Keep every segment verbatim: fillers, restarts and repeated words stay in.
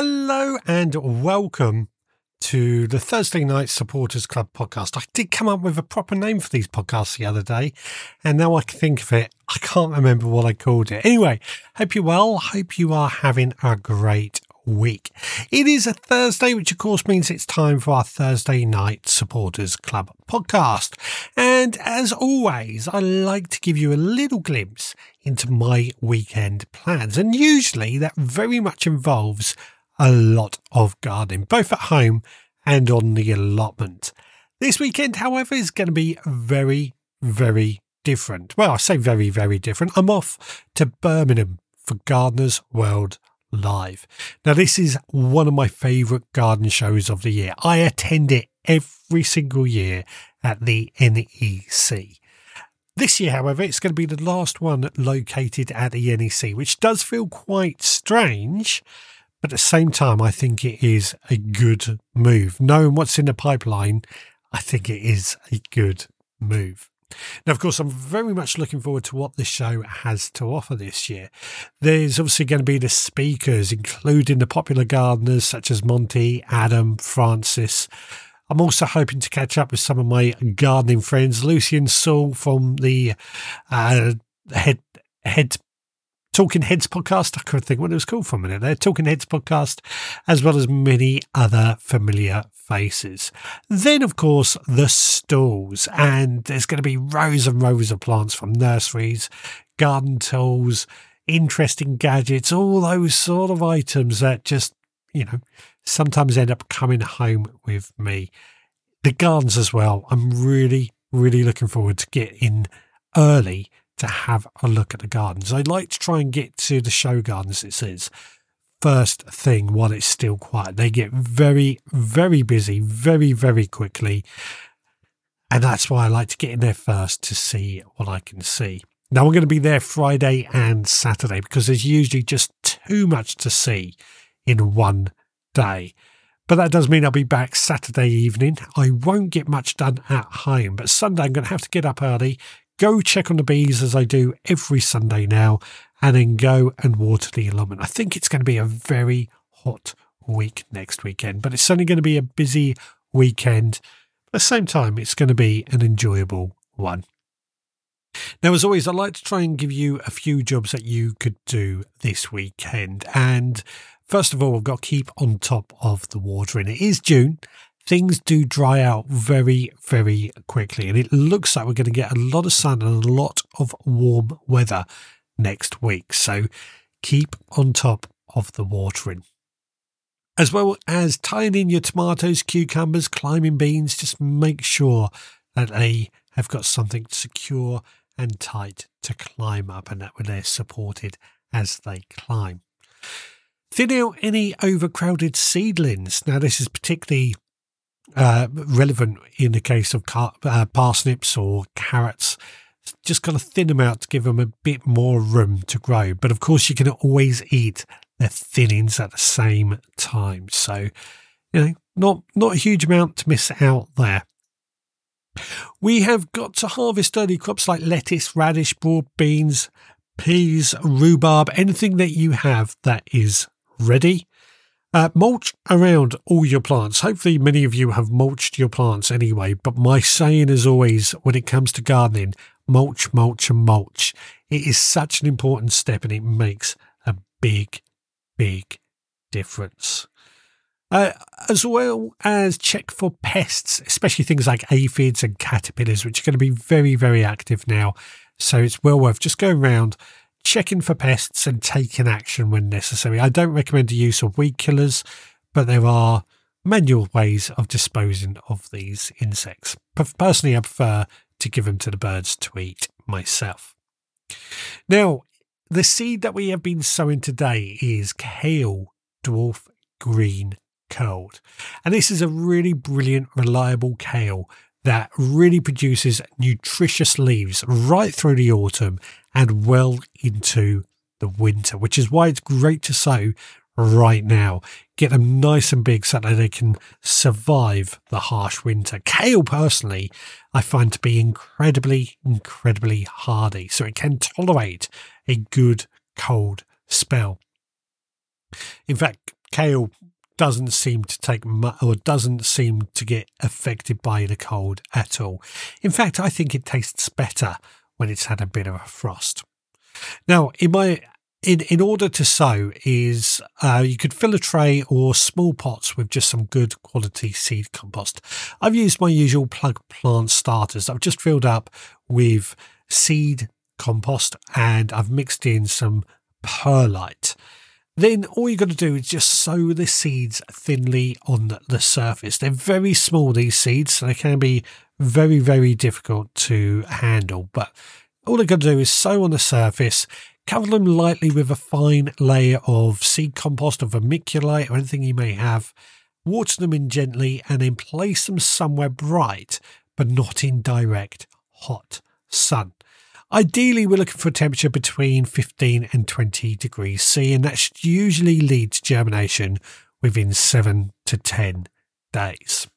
Hello and welcome to the Thursday Night Supporters Club podcast. I did come up with a proper name for these podcasts the other day, and now I can think of it, I can't remember what I called it. Anyway, hope you're well. Hope you are having a great week. It is a Thursday, which of course means it's time for our Thursday Night Supporters Club podcast. And as always, I like to give you a little glimpse into my weekend plans. And usually that very much involves a lot of gardening, both at home and on the allotment. This weekend, however, is going to be very, very different. Well, I say very, very different. I'm off to Birmingham for Gardeners World Live. Now, this is one of my favourite garden shows of the year. I attend it every single year at the N E C. This year, however, it's going to be the last one located at the N E C, which does feel quite strange. But at the same time, I think it is a good move. Knowing what's in the pipeline, I think it is a good move. Now, of course, I'm very much looking forward to what this show has to offer this year. There's obviously going to be the speakers, including the popular gardeners such as Monty, Adam, Francis. I'm also hoping to catch up with some of my gardening friends, Lucy and Saul from the uh, Head Head Talking Heads podcast. I couldn't think what it was called for a minute there. Talking Heads podcast, as well as many other familiar faces. Then, of course, the stalls. And there's going to be rows and rows of plants from nurseries, garden tools, interesting gadgets, all those sort of items that just, you know, sometimes end up coming home with me. The gardens as well. I'm really, really looking forward to get in early to have a look at the gardens. I'd like to try and get to the show gardens, it says, first thing while it's still quiet. They get very, very busy very, very quickly. And that's why I like to get in there first to see what I can see. Now, I'm going to be there Friday and Saturday because there's usually just too much to see in one day. But that does mean I'll be back Saturday evening. I won't get much done at home, but Sunday I'm going to have to get up early, go check on the bees as I do every Sunday now, and then go and water the allotment. I think it's going to be a very hot week next weekend, but it's certainly going to be a busy weekend. At the same time, it's going to be an enjoyable one. Now, as always, I'd like to try and give you a few jobs that you could do this weekend. And first of all, I've got to keep on top of the watering. It is June. Things do dry out very, very quickly. And it looks like we're going to get a lot of sun and a lot of warm weather next week. So keep on top of the watering. As well as tying in your tomatoes, cucumbers, climbing beans, just make sure that they have got something secure and tight to climb up and that they're supported as they climb. Thin out any overcrowded seedlings. Now, this is particularly Uh, relevant in the case of car- uh, parsnips or carrots. Just got to thin them out to give them a bit more room to grow. But of course, you can always eat the thinnings at the same time. So, you know, not, not a huge amount to miss out there. We have got to harvest early crops like lettuce, radish, broad beans, peas, rhubarb, anything that you have that is ready. Uh, mulch around all your plants. Hopefully many of you have mulched your plants anyway, but my saying is always, when it comes to gardening, mulch, mulch and mulch. It is such an important step and it makes a big, big difference. Uh, as well as check for pests, especially things like aphids and caterpillars, which are going to be very, very active now. So it's well worth just going around checking for pests and taking action when necessary. I don't recommend the use of weed killers, but there are manual ways of disposing of these insects. Personally, I prefer to give them to the birds to eat myself. Now, the seed that we have been sowing today is kale dwarf green curled. And this is a really brilliant, reliable kale that really produces nutritious leaves right through the autumn and well into the winter, which is why it's great to sow right now. Get them nice and big so that they can survive the harsh winter. Kale, personally, I find to be incredibly, incredibly hardy, so it can tolerate a good cold spell. In fact, kale doesn't seem to take mu- or doesn't seem to get affected by the cold at all. In fact, I think it tastes better when it's had a bit of a frost. Now, in my in in order to sow is uh, you could fill a tray or small pots with just some good quality seed compost. I've used my usual plug plant starters. I've just filled up with seed compost and I've mixed in some perlite. Then all you've got to do is just sow the seeds thinly on the surface. They're very small, these seeds, so they can be very, very difficult to handle. But all you've got to do is sow on the surface, cover them lightly with a fine layer of seed compost or vermiculite or anything you may have, water them in gently, and then place them somewhere bright, but not in direct hot sun. Ideally, we're looking for a temperature between fifteen and twenty degrees C, and that should usually lead to germination within seven to ten days.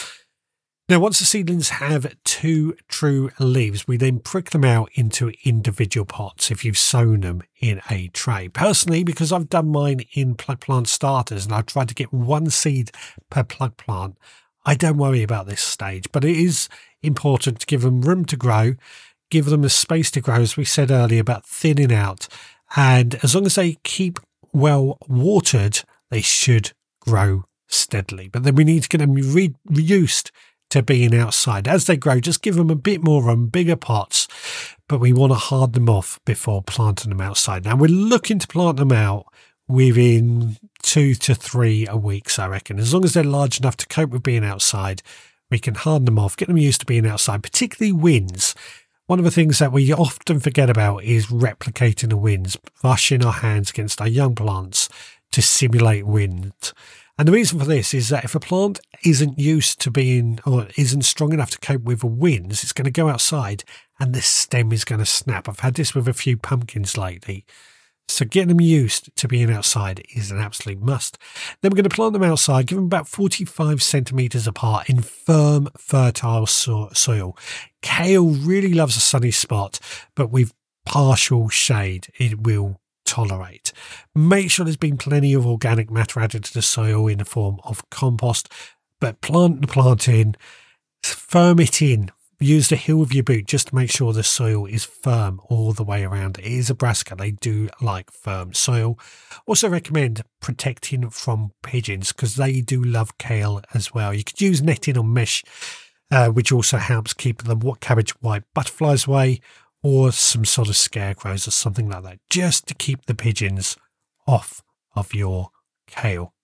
Now, once the seedlings have two true leaves, we then prick them out into individual pots if you've sown them in a tray. Personally, because I've done mine in plug plant starters and I've tried to get one seed per plug plant, I don't worry about this stage, but it is important to give them room to grow, give them a space to grow, as we said earlier about thinning out, and as long as they keep well watered, they should grow steadily. But then we need to get them re- used to being outside. As they grow, just give them a bit more room, bigger pots, but we want to hard them off before planting them outside. Now, we're looking to plant them out within two to three weeks, I reckon. As long as they're large enough to cope with being outside, we can harden them off, get them used to being outside, particularly winds. One of the things that we often forget about is replicating the winds, brushing our hands against our young plants to simulate wind. And the reason for this is that if a plant isn't used to being or isn't strong enough to cope with the winds, it's going to go outside and the stem is going to snap. I've had this with a few pumpkins lately. So getting them used to being outside is an absolute must. Then we're going to plant them outside, give them about forty-five centimetres apart in firm, fertile so- soil. Kale really loves a sunny spot, but with partial shade, it will tolerate. Make sure there's been plenty of organic matter added to the soil in the form of compost, but plant the plant in, firm it in. Use the heel of your boot just to make sure the soil is firm all the way around. It is a brassica. They do like firm soil. Also recommend protecting from pigeons because they do love kale as well. You could use netting or mesh, uh, which also helps keep the cabbage white butterflies away, or some sort of scarecrows or something like that, just to keep the pigeons off of your kale.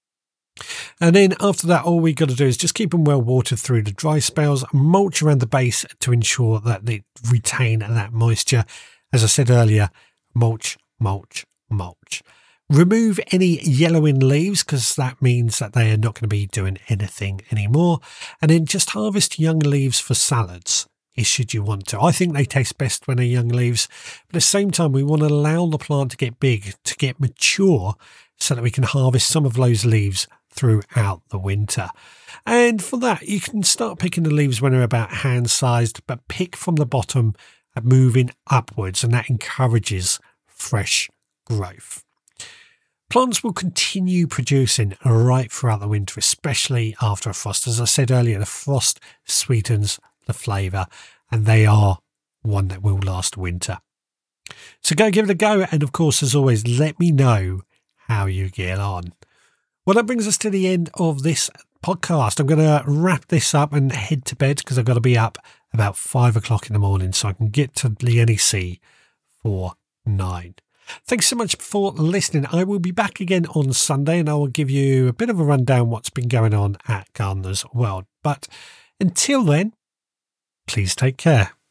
And then after that, all we got to do is just keep them well watered through the dry spells, mulch around the base to ensure that they retain that moisture. As I said earlier, mulch, mulch, mulch. Remove any yellowing leaves because that means that they are not going to be doing anything anymore. And then just harvest young leaves for salads, should you want to. I think they taste best when they're young leaves, but at the same time, we want to allow the plant to get big, to get mature, so that we can harvest some of those leaves throughout the winter. And for that, you can start picking the leaves when they're about hand-sized, but pick from the bottom and moving upwards, and that encourages fresh growth. Plants will continue producing right throughout the winter, especially after a frost. As I said earlier, the frost sweetens the flavour, and they are one that will last winter. So go give it a go, and of course, as always, let me know how you get on. Well, that brings us to the end of this podcast. I'm going to wrap this up and head to bed because I've got to be up about five o'clock in the morning so I can get to the N E C for nine. Thanks so much for listening. I will be back again on Sunday and I will give you a bit of a rundown what's been going on at Gardener's World. But until then, please take care.